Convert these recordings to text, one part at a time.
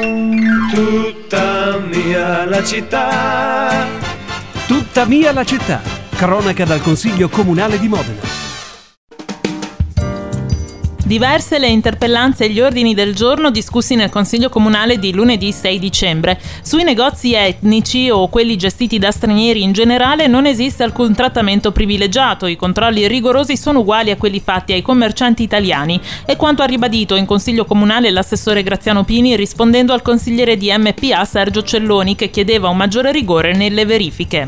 Tutta mia la città. Tutta mia la città. Cronaca dal Consiglio Comunale di Modena. Diverse le interpellanze e gli ordini del giorno discussi nel Consiglio Comunale di lunedì 6 dicembre. Sui negozi etnici o quelli gestiti da stranieri in generale non esiste alcun trattamento privilegiato, i controlli rigorosi sono uguali a quelli fatti ai commercianti italiani. È quanto ha ribadito in Consiglio Comunale l'assessore Graziano Pini rispondendo al consigliere di MPA Sergio Celloni che chiedeva un maggiore rigore nelle verifiche.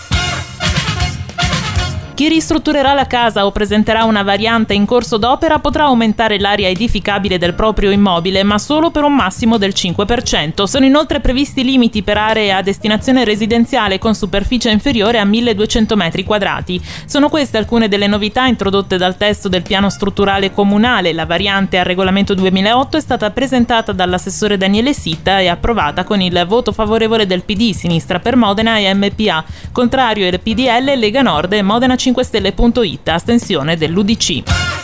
Chi ristrutturerà la casa o presenterà una variante in corso d'opera potrà aumentare l'area edificabile del proprio immobile, ma solo per un massimo del 5%. Sono inoltre previsti limiti per aree a destinazione residenziale con superficie inferiore a 1200 metri quadrati. Sono queste alcune delle novità introdotte dal testo del piano strutturale comunale. La variante al regolamento 2008 è stata presentata dall'assessore Daniele Sitta e approvata con il voto favorevole del PD, Sinistra per Modena e MPA. Contrario il PDL, Lega Nord e Modena 5 Stelle.it, astensione dell'UDC.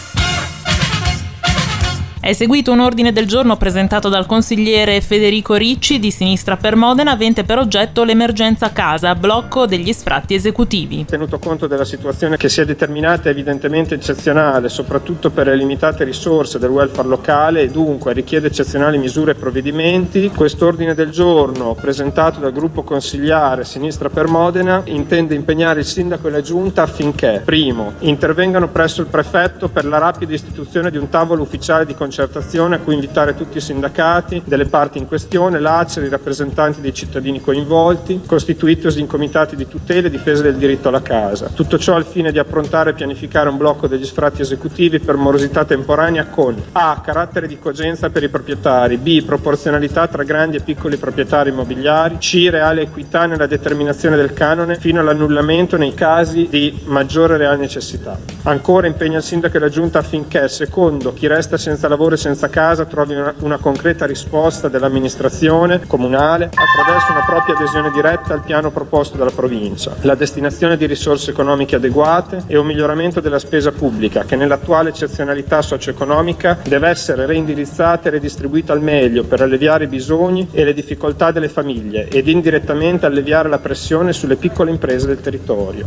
È seguito un ordine del giorno presentato dal consigliere Federico Ricci di Sinistra per Modena avente per oggetto l'emergenza casa, blocco degli sfratti esecutivi. Tenuto conto della situazione che si è determinata evidentemente eccezionale, soprattutto per le limitate risorse del welfare locale e dunque richiede eccezionali misure e provvedimenti, quest'ordine del giorno presentato dal gruppo consigliare Sinistra per Modena intende impegnare il sindaco e la giunta affinché, primo, intervengano presso il prefetto per la rapida istituzione di un tavolo ufficiale di concertazione a cui invitare tutti i sindacati delle parti in questione, l'ACER, i rappresentanti dei cittadini coinvolti, costituitosi in comitati di tutela e difesa del diritto alla casa. Tutto ciò al fine di approntare e pianificare un blocco degli sfratti esecutivi per morosità temporanea con A. carattere di cogenza per i proprietari, B. proporzionalità tra grandi e piccoli proprietari immobiliari, C. reale equità nella determinazione del canone fino all'annullamento nei casi di maggiore reale necessità. Ancora impegna il sindaco e la giunta affinché, secondo, chi resta senza lavoro e senza casa trovi una concreta risposta dell'amministrazione comunale attraverso una propria adesione diretta al piano proposto dalla provincia, la destinazione di risorse economiche adeguate e un miglioramento della spesa pubblica che nell'attuale eccezionalità socio-economica deve essere reindirizzata e redistribuita al meglio per alleviare i bisogni e le difficoltà delle famiglie ed indirettamente alleviare la pressione sulle piccole imprese del territorio.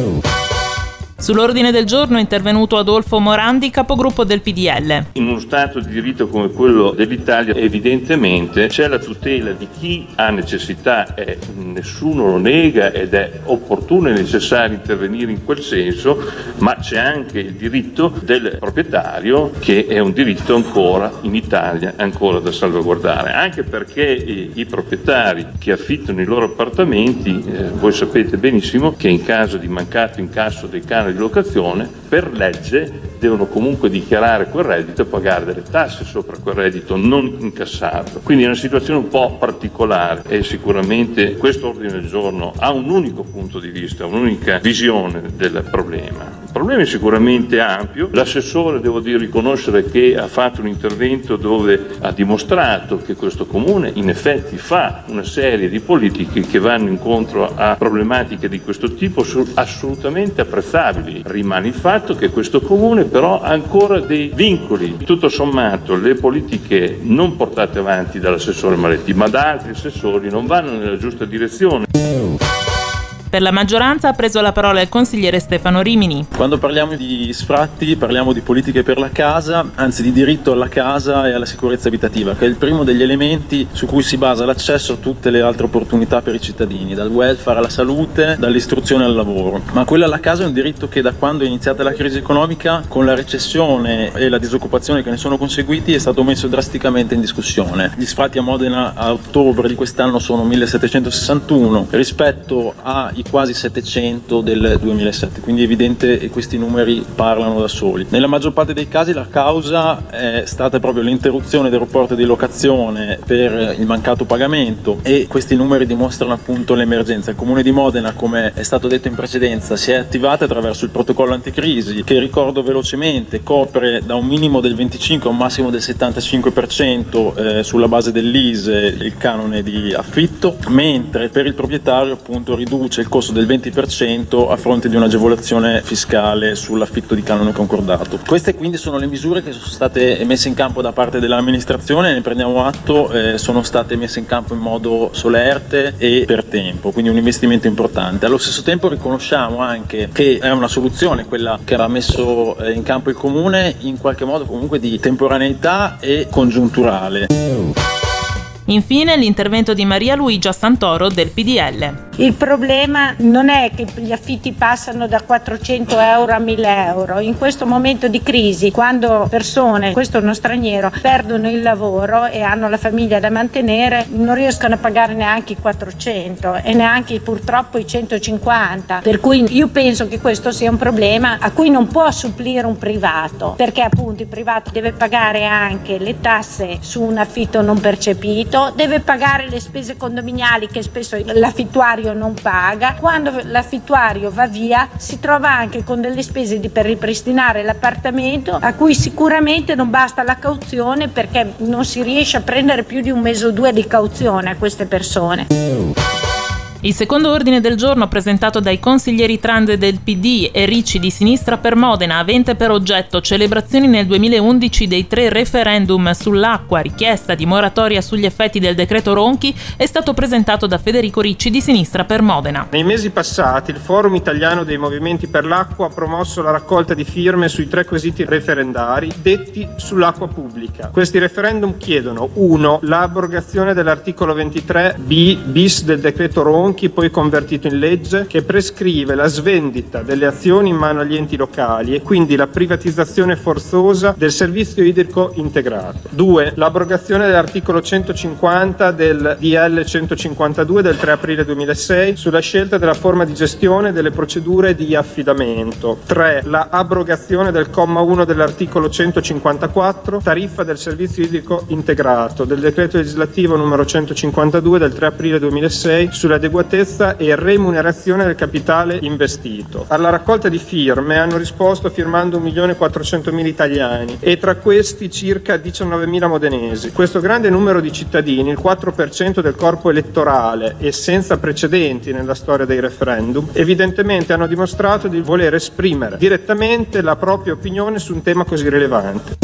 Sull'ordine del giorno è intervenuto Adolfo Morandi, capogruppo del PDL. In uno Stato di diritto come quello dell'Italia evidentemente c'è la tutela di chi ha necessità e nessuno lo nega ed è opportuno e necessario intervenire in quel senso, ma c'è anche il diritto del proprietario che è un diritto ancora in Italia ancora da salvaguardare, anche perché i proprietari che affittano i loro appartamenti, voi sapete benissimo che in caso di mancato incasso dei canoni di locazione per legge devono comunque dichiarare quel reddito e pagare delle tasse sopra quel reddito non incassato. Quindi è una situazione un po' particolare e sicuramente questo ordine del giorno ha un unico punto di vista, un'unica visione del problema. Il problema è sicuramente ampio. L'assessore, devo dire, riconoscere che ha fatto un intervento dove ha dimostrato che questo comune in effetti fa una serie di politiche che vanno incontro a problematiche di questo tipo assolutamente apprezzabili. Rimane il fatto che questo comune però ha ancora dei vincoli. Tutto sommato le politiche non portate avanti dall'assessore Maletti ma da altri assessori non vanno nella giusta direzione. Per la maggioranza ha preso la parola il consigliere Stefano Rimini. Quando parliamo di sfratti parliamo di politiche per la casa, anzi di diritto alla casa e alla sicurezza abitativa, che è il primo degli elementi su cui si basa l'accesso a tutte le altre opportunità per i cittadini, dal welfare alla salute, dall'istruzione al lavoro. Ma quello alla casa è un diritto che da quando è iniziata la crisi economica, con la recessione e la disoccupazione che ne sono conseguiti, è stato messo drasticamente in discussione. Gli sfratti a Modena a ottobre di quest'anno sono 1761 rispetto ai quasi 700 del 2007, quindi è evidente che questi numeri parlano da soli. Nella maggior parte dei casi la causa è stata proprio l'interruzione del rapporto di locazione per il mancato pagamento e questi numeri dimostrano appunto l'emergenza. Il Comune di Modena, come è stato detto in precedenza, si è attivato attraverso il protocollo anticrisi che, ricordo velocemente, copre da un minimo del 25 a un massimo del 75% sulla base dell'ISEE il canone di affitto, mentre per il proprietario appunto riduce il discorso del 20% a fronte di un'agevolazione fiscale sull'affitto di canone concordato. Queste quindi sono le misure che sono state messe in campo da parte dell'amministrazione, ne prendiamo atto, sono state messe in campo in modo solerte e per tempo, quindi un investimento importante. Allo stesso tempo riconosciamo anche che è una soluzione quella che era messo in campo il Comune, in qualche modo comunque di temporaneità e congiunturale. Infine l'intervento di Maria Luigia Santoro del PDL. Il problema non è che gli affitti passano da 400 euro a 1000 euro. In questo momento di crisi, quando persone, questo è uno straniero, perdono il lavoro e hanno la famiglia da mantenere, non riescono a pagare neanche i 400 e neanche purtroppo i 150. Per cui io penso che questo sia un problema a cui non può supplire un privato, perché appunto il privato deve pagare anche le tasse su un affitto non percepito, deve pagare le spese condominiali che spesso l'affittuario non paga. Quando l'affittuario va via si trova anche con delle spese per ripristinare l'appartamento, a cui sicuramente non basta la cauzione, perché non si riesce a prendere più di un mese o due di cauzione a queste persone. Il secondo ordine del giorno presentato dai consiglieri Trande del PD e Ricci di Sinistra per Modena, avente per oggetto celebrazioni nel 2011 dei 3 referendum sull'acqua, richiesta di moratoria sugli effetti del decreto Ronchi, è stato presentato da Federico Ricci di Sinistra per Modena. Nei mesi passati il Forum Italiano dei Movimenti per l'Acqua ha promosso la raccolta di firme sui 3 quesiti referendari detti sull'acqua pubblica. Questi referendum chiedono: 1. L'abrogazione dell'articolo 23b bis del decreto Ronchi, poi convertito in legge, che prescrive la svendita delle azioni in mano agli enti locali e quindi la privatizzazione forzosa del servizio idrico integrato. 2. L'abrogazione dell'articolo 150 del DL 152 del 3 aprile 2006 sulla scelta della forma di gestione e delle procedure di affidamento. 3. La abrogazione del comma 1 dell'articolo 154, tariffa del servizio idrico integrato, del decreto legislativo numero 152 del 3 aprile 2006 sull'adeguatezza e remunerazione del capitale investito. Alla raccolta di firme hanno risposto firmando 1.400.000 italiani e tra questi circa 19.000 modenesi. Questo grande numero di cittadini, il 4% del corpo elettorale e senza precedenti nella storia dei referendum, evidentemente hanno dimostrato di voler esprimere direttamente la propria opinione su un tema così rilevante.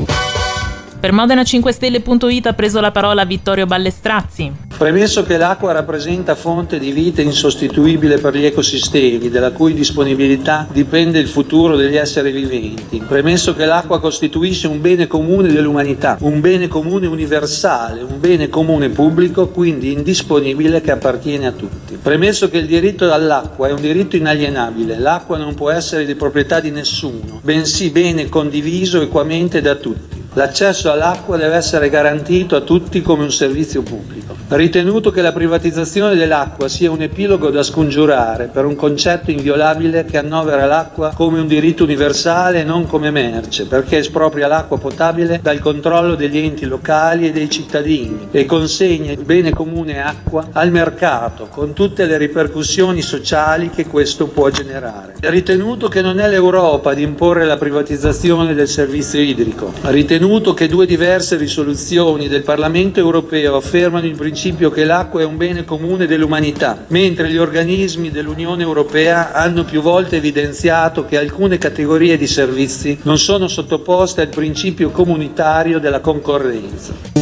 Per Modena5stelle.it ha preso la parola Vittorio Ballestrazzi. Premesso che l'acqua rappresenta fonte di vita insostituibile per gli ecosistemi, della cui disponibilità dipende il futuro degli esseri viventi. Premesso che l'acqua costituisce un bene comune dell'umanità, un bene comune universale, un bene comune pubblico, quindi indisponibile, che appartiene a tutti. Premesso che il diritto all'acqua è un diritto inalienabile, l'acqua non può essere di proprietà di nessuno, bensì bene condiviso equamente da tutti. L'accesso all'acqua deve essere garantito a tutti come un servizio pubblico. Ritenuto che la privatizzazione dell'acqua sia un epilogo da scongiurare per un concetto inviolabile che annovera l'acqua come un diritto universale e non come merce, perché espropria l'acqua potabile dal controllo degli enti locali e dei cittadini e consegna il bene comune acqua al mercato, con tutte le ripercussioni sociali che questo può generare. Ritenuto che non è l'Europa ad imporre la privatizzazione del servizio idrico. Ritenuto che 2 diverse risoluzioni del Parlamento europeo affermano il principio che l'acqua è un bene comune dell'umanità, mentre gli organismi dell'Unione Europea hanno più volte evidenziato che alcune categorie di servizi non sono sottoposte al principio comunitario della concorrenza.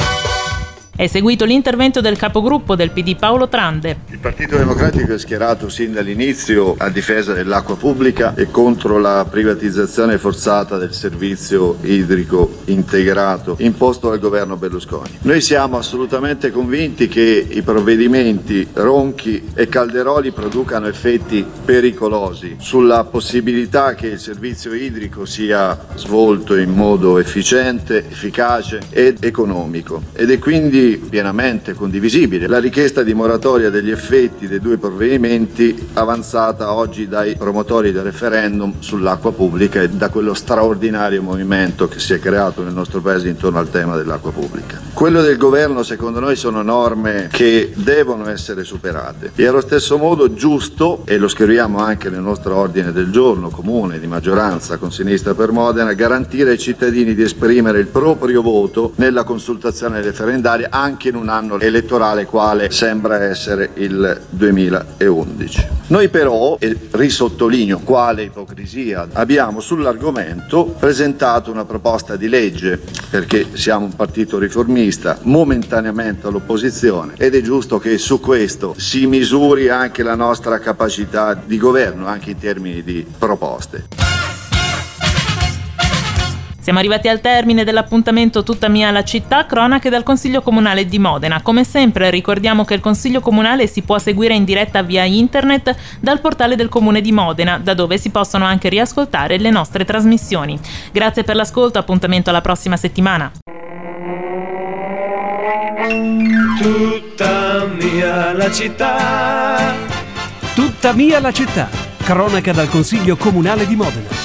È seguito l'intervento del capogruppo del PD Paolo Trande. Il Partito Democratico è schierato sin dall'inizio a difesa dell'acqua pubblica e contro la privatizzazione forzata del servizio idrico integrato imposto dal governo Berlusconi. Noi siamo assolutamente convinti che i provvedimenti Ronchi e Calderoli producano effetti pericolosi sulla possibilità che il servizio idrico sia svolto in modo efficiente, efficace ed economico, ed è quindi pienamente condivisibile la richiesta di moratoria degli effetti dei 2 provvedimenti avanzata oggi dai promotori del referendum sull'acqua pubblica e da quello straordinario movimento che si è creato nel nostro paese intorno al tema dell'acqua pubblica. Quello del governo secondo noi sono norme che devono essere superate e allo stesso modo giusto, e lo scriviamo anche nel nostro ordine del giorno comune di maggioranza con Sinistra per Modena, garantire ai cittadini di esprimere il proprio voto nella consultazione referendaria anche in un anno elettorale quale sembra essere il 2011. Noi però, e risottolineo quale ipocrisia, abbiamo sull'argomento presentato una proposta di legge perché siamo un partito riformista momentaneamente all'opposizione ed è giusto che su questo si misuri anche la nostra capacità di governo anche in termini di proposte. Siamo arrivati al termine dell'appuntamento Tutta mia la città, cronache dal Consiglio Comunale di Modena. Come sempre ricordiamo che il Consiglio Comunale si può seguire in diretta via internet dal portale del Comune di Modena, da dove si possono anche riascoltare le nostre trasmissioni. Grazie per l'ascolto, appuntamento alla prossima settimana. Tutta mia la città. Tutta mia la città, cronaca dal Consiglio Comunale di Modena.